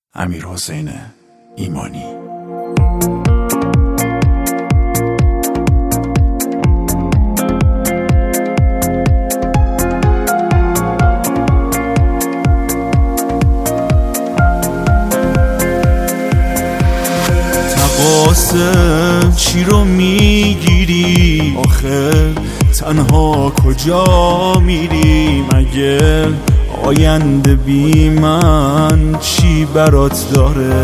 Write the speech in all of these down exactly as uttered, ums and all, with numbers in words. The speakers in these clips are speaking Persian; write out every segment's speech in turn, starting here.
امیرحسین ایمانی. تقاسم چی رو میگیری آخه؟ تنها کجا میری مگه؟ آینده بی من چی برات داره؟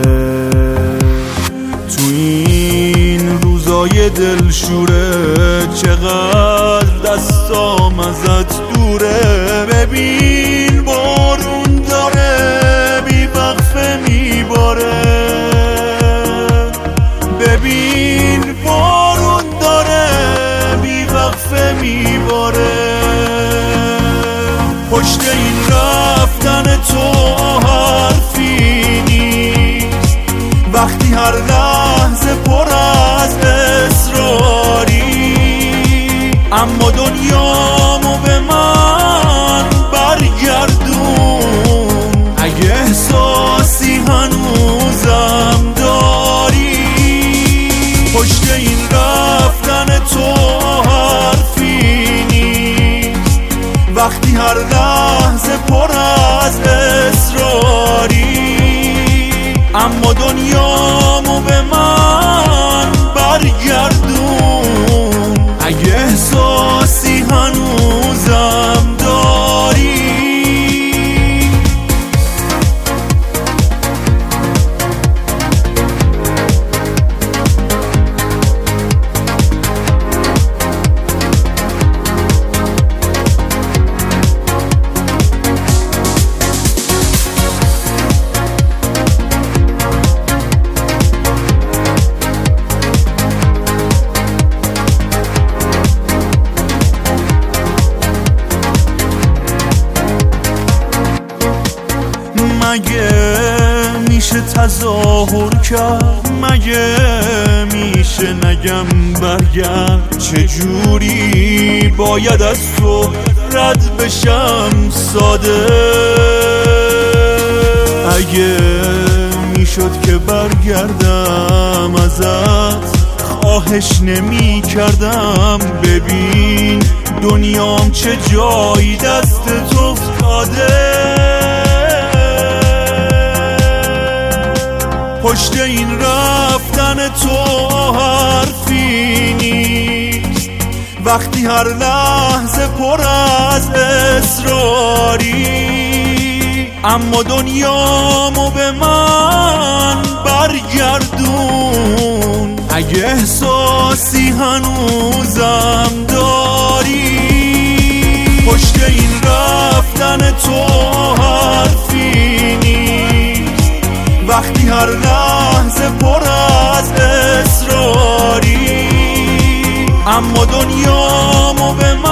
تو این روزای دلشوره چقدر دستام ازت دوره. ببین بارون داره بی وقفه میباره. ببین بارون داره بی وقفه میباره. پشت این رفتن تو حرفی نیست وقتی هر لحظه پر از اصراری. اما دنیامو به من برگردون اگه احساسی هنوزم داری. پشت این رفتن تو حرفی نیست وقتی هر لحظه پر از اصراری. اما دنیامو به من برگردون اگه احساسی هنوزم داری. مگه میشه تظاهر کرد؟ مگه میشه نگم برگرد؟ چجوری باید از تو رد بشم ساده؟ اگه میشد که برگردم ازت خواهش نمی کردم. ببین دنیام چه جایی دست تو افتاده. پشت این رفتن تو حرفی نیست وقتی هر لحظه پر از اصراری. اما دنیامو به من برگردون اگه احساسی هنوزم داری. پشت این رفتن تو حرفی نیست وقتی هر لحظه پر از اصراری. اما دنیامو به من